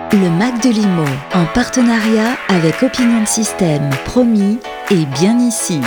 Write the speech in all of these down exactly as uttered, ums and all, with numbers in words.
Le Mac de l'I M O, en partenariat avec Opinion de Système, promis et bien ici.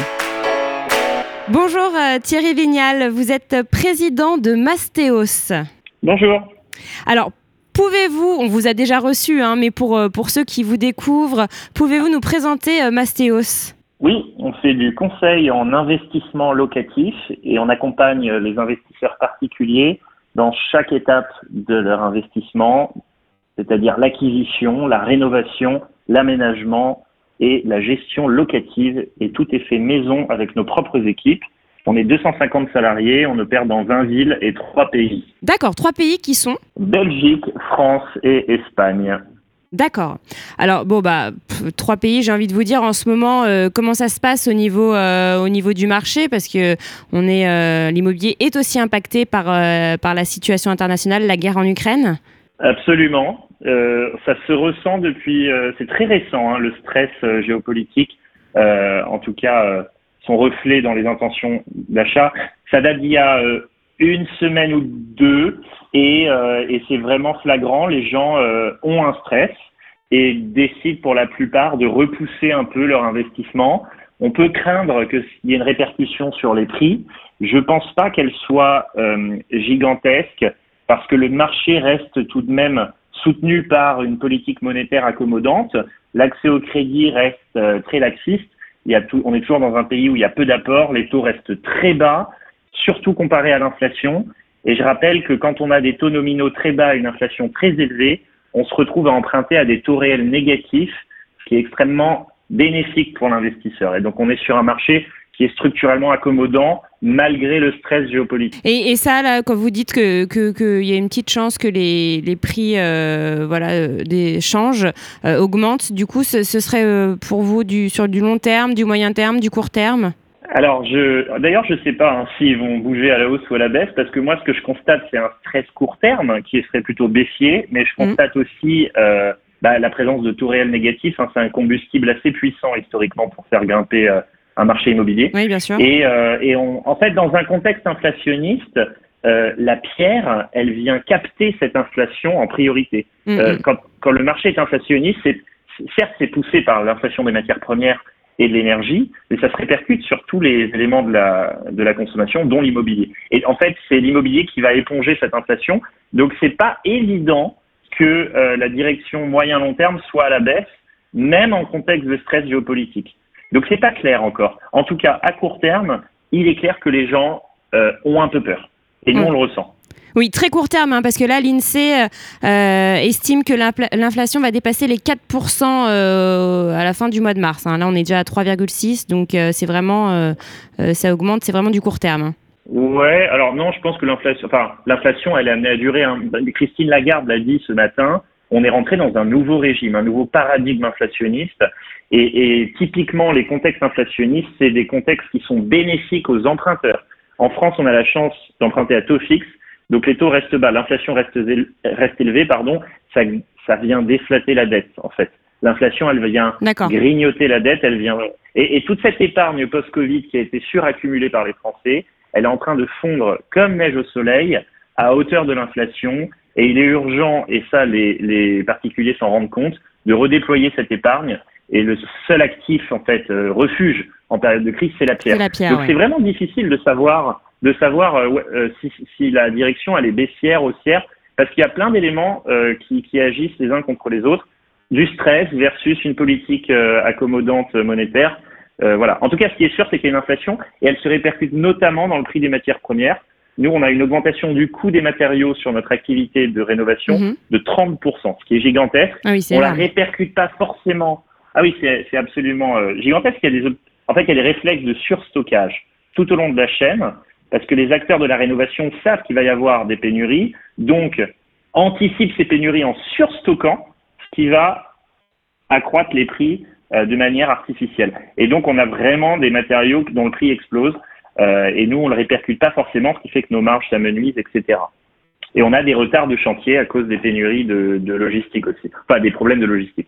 Bonjour euh, Thierry Vignal, vous êtes président de Mastéos. Bonjour. Alors, pouvez-vous, on vous a déjà reçu, hein, mais pour, pour ceux qui vous découvrent, pouvez-vous nous présenter euh, Mastéos ? Oui, on fait du conseil en investissement locatif et on accompagne les investisseurs particuliers dans chaque étape de leur investissement, c'est-à-dire l'acquisition, la rénovation, l'aménagement et la gestion locative. Et tout est fait maison avec nos propres équipes. On est deux cent cinquante salariés, on opère dans vingt villes et trois pays. D'accord, trois pays qui sont ? Belgique, France et Espagne. D'accord. Alors bon bah pff, trois pays, j'ai envie de vous dire en ce moment euh, comment ça se passe au niveau euh, au niveau du marché, parce que on est euh, l'immobilier est aussi impacté par euh, par la situation internationale, la guerre en Ukraine. Absolument. Euh, ça se ressent depuis, euh, c'est très récent, hein, le stress euh, géopolitique, euh, en tout cas euh, son reflet dans les intentions d'achat. Ça date d'il y a euh, une semaine ou deux et, euh, et c'est vraiment flagrant. Les gens euh, ont un stress et décident pour la plupart de repousser un peu leur investissement. On peut craindre qu'il y ait une répercussion sur les prix. Je pense pas qu'elle soit euh, gigantesque parce que le marché reste tout de même soutenu par une politique monétaire accommodante. L'accès au crédit reste euh, très laxiste. Il y a tout, on est toujours dans un pays où il y a peu d'apports, les taux restent très bas, surtout comparé à l'inflation. Et je rappelle que quand on a des taux nominaux très bas et une inflation très élevée, on se retrouve à emprunter à des taux réels négatifs, ce qui est extrêmement bénéfique pour l'investisseur. Et donc on est sur un marché qui est structurellement accommodant malgré le stress géopolitique. Et, et ça, là, quand vous dites que que qu'il y a une petite chance que les les prix, euh, voilà, des changent, euh, augmentent, du coup, ce, ce serait euh, pour vous du sur du long terme, du moyen terme, du court terme ? Alors, je, d'ailleurs, je sais pas hein, s'ils vont bouger à la hausse ou à la baisse, parce que moi, ce que je constate, c'est un stress court terme qui serait plutôt baissier, mais je constate mmh. aussi euh, bah, la présence de taux réels négatifs. Hein, c'est un combustible assez puissant historiquement pour faire grimper euh, un marché immobilier. Oui, bien sûr. Et, euh, et on, en fait, dans un contexte inflationniste, euh, la pierre, elle vient capter cette inflation en priorité. Mmh. Euh, quand, quand le marché est inflationniste, c'est, certes, c'est poussé par l'inflation des matières premières et de l'énergie, mais ça se répercute sur tous les éléments de la, de la consommation, dont l'immobilier. Et en fait, c'est l'immobilier qui va éponger cette inflation. Donc, c'est pas évident que euh, la direction moyen-long terme soit à la baisse, même en contexte de stress géopolitique. Donc, c'est pas clair encore. En tout cas, à court terme, il est clair que les gens euh, ont un peu peur. Et nous, mmh. on le ressent. Oui, très court terme, hein, parce que là, l'INSEE euh, estime que l'inflation va dépasser les quatre pour cent euh, à la fin du mois de mars. Hein. Là, on est déjà à trois virgule six, donc euh, c'est vraiment, euh, euh, ça augmente, c'est vraiment du court terme. Hein. Ouais, alors non, je pense que l'inflation, enfin, l'inflation, elle est amenée à durer. Hein. Christine Lagarde l'a dit ce matin, on est rentré dans un nouveau régime, un nouveau paradigme inflationniste. Et, et typiquement, les contextes inflationnistes, c'est des contextes qui sont bénéfiques aux emprunteurs. En France, on a la chance d'emprunter à taux fixe. Donc les taux restent bas, l'inflation reste, éle- reste élevée, pardon, ça, ça vient déflater la dette en fait. L'inflation, elle vient D'accord. grignoter la dette, elle vient et, et toute cette épargne post-Covid qui a été suraccumulée par les Français, elle est en train de fondre comme neige au soleil à hauteur de l'inflation. Et il est urgent, et ça les, les particuliers s'en rendent compte, de redéployer cette épargne. Et le seul actif en fait euh, refuge en période de crise, c'est la pierre. C'est la pierre Donc ouais. c'est vraiment difficile de savoir. de savoir euh, euh, si, si la direction elle est baissière, haussière, parce qu'il y a plein d'éléments euh, qui, qui agissent les uns contre les autres, du stress versus une politique euh, accommodante monétaire. Euh, voilà. En tout cas, ce qui est sûr, c'est qu'il y a une inflation et elle se répercute notamment dans le prix des matières premières. Nous, on a une augmentation du coût des matériaux sur notre activité de rénovation mmh. de trente pour cent, ce qui est gigantesque. Ah oui, c'est on la répercute pas forcément. Ah oui, c'est, c'est absolument euh, gigantesque. Il y a des, en fait, il y a des réflexes de surstockage tout au long de la chaîne. Parce que les acteurs de la rénovation savent qu'il va y avoir des pénuries, donc anticipent ces pénuries en surstockant, ce qui va accroître les prix euh, de manière artificielle. Et donc, on a vraiment des matériaux dont le prix explose, euh, et nous, on ne le répercute pas forcément, ce qui fait que nos marges s'amenuisent, et cetera. Et on a des retards de chantier à cause des pénuries de, de logistique aussi, enfin des problèmes de logistique.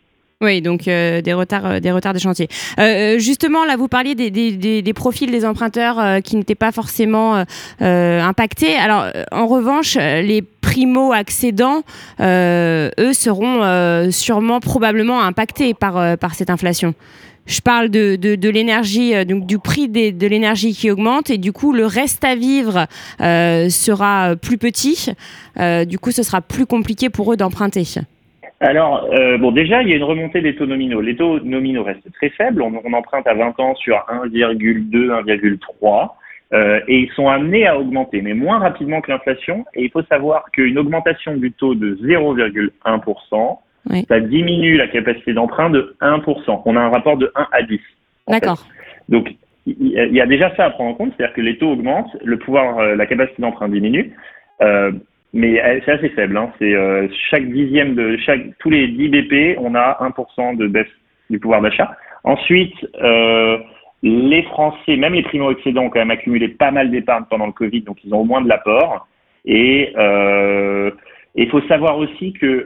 Oui, donc euh, des retards, euh, des retards de chantier. Euh, justement, là, vous parliez des, des, des, des profils des emprunteurs euh, qui n'étaient pas forcément euh, euh, impactés. Alors, euh, en revanche, les primo-accédants, euh, eux, seront euh, sûrement, probablement impactés par, euh, par cette inflation. Je parle de, de, de l'énergie, euh, donc du prix des, de l'énergie qui augmente et du coup, le reste à vivre euh, sera plus petit. Euh, du coup, ce sera plus compliqué pour eux d'emprunter. Alors, euh, bon, déjà, il y a une remontée des taux nominaux. Les taux nominaux restent très faibles. On, on emprunte à vingt ans sur un virgule deux, un virgule trois, euh, et ils sont amenés à augmenter, mais moins rapidement que l'inflation. Et il faut savoir qu'une augmentation du taux de zéro virgule un pour cent, oui. ça diminue la capacité d'emprunt de un pour cent. On a un rapport de un à dix. D'accord. Fait. Donc, il y a déjà ça à prendre en compte, c'est-à-dire que les taux augmentent, le pouvoir, euh, la capacité d'emprunt diminue. Euh, Mais c'est assez faible, hein. C'est euh, chaque dixième de chaque tous les dix B P, on a un pour cent de baisse du pouvoir d'achat. Ensuite, euh, les Français, même les primo-accédants, ont quand même accumulé pas mal d'épargne pendant le Covid, donc ils ont au moins de l'apport. Et euh, il faut savoir aussi que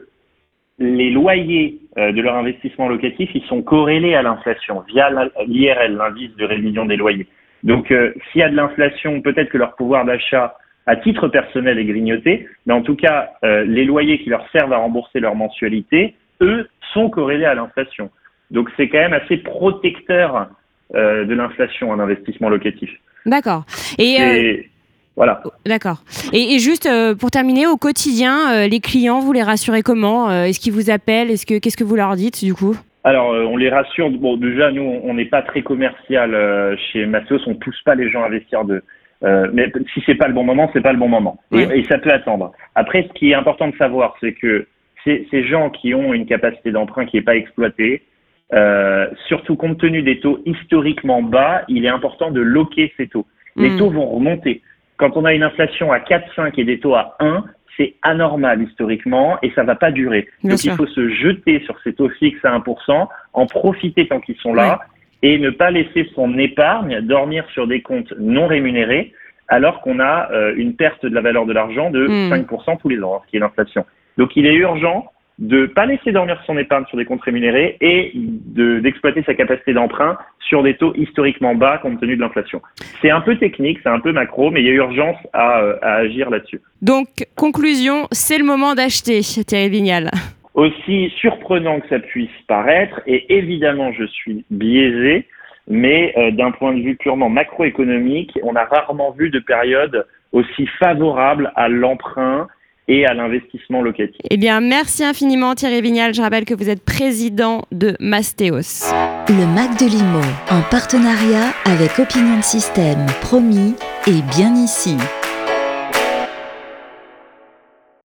les loyers euh, de leur investissement locatif, ils sont corrélés à l'inflation via l'I R L, l'indice de révision des loyers. Donc, euh, s'il y a de l'inflation, peut-être que leur pouvoir d'achat à titre personnel est grignoté, mais en tout cas, euh, les loyers qui leur servent à rembourser leur mensualité, eux, sont corrélés à l'inflation. Donc, c'est quand même assez protecteur euh, de l'inflation, un investissement locatif. D'accord. Et euh... voilà. D'accord. Et, et juste euh, pour terminer, au quotidien, euh, les clients, vous les rassurez comment ? euh, Est-ce qu'ils vous appellent ? Est-ce que qu'est-ce que vous leur dites du coup ? Alors, euh, on les rassure. Bon, déjà, nous, on n'est pas très commercial euh, chez Mastéos. On pousse pas les gens à investir de. Euh, mais si c'est pas le bon moment, c'est pas le bon moment. Et, ouais. et ça peut attendre. Après, ce qui est important de savoir, c'est que ces, ces gens qui ont une capacité d'emprunt qui n'est pas exploitée, euh, surtout compte tenu des taux historiquement bas, il est important de loquer ces taux. Les mmh. taux vont remonter. Quand on a une inflation à quatre virgule cinq et des taux à un, c'est anormal historiquement et ça va pas durer. Bien Donc sûr. Il faut se jeter sur ces taux fixes à un pour cent, en profiter tant qu'ils sont là. Ouais. Et ne pas laisser son épargne dormir sur des comptes non rémunérés alors qu'on a euh, une perte de la valeur de l'argent de mmh. cinq pour cent tous les ans, hein, ce qui est l'inflation. Donc, il est urgent de ne pas laisser dormir son épargne sur des comptes rémunérés et de, d'exploiter sa capacité d'emprunt sur des taux historiquement bas compte tenu de l'inflation. C'est un peu technique, c'est un peu macro, mais il y a urgence à, à agir là-dessus. Donc, conclusion, c'est le moment d'acheter, Thierry Vignal. Aussi surprenant que ça puisse paraître, et évidemment je suis biaisé, mais euh, d'un point de vue purement macroéconomique, on a rarement vu de période aussi favorable à l'emprunt et à l'investissement locatif. Eh bien, merci infiniment Thierry Vignal. Je rappelle que vous êtes président de Mastéos. Le Mac de l'I M O, en partenariat avec Opinion System, promis, et bien ici.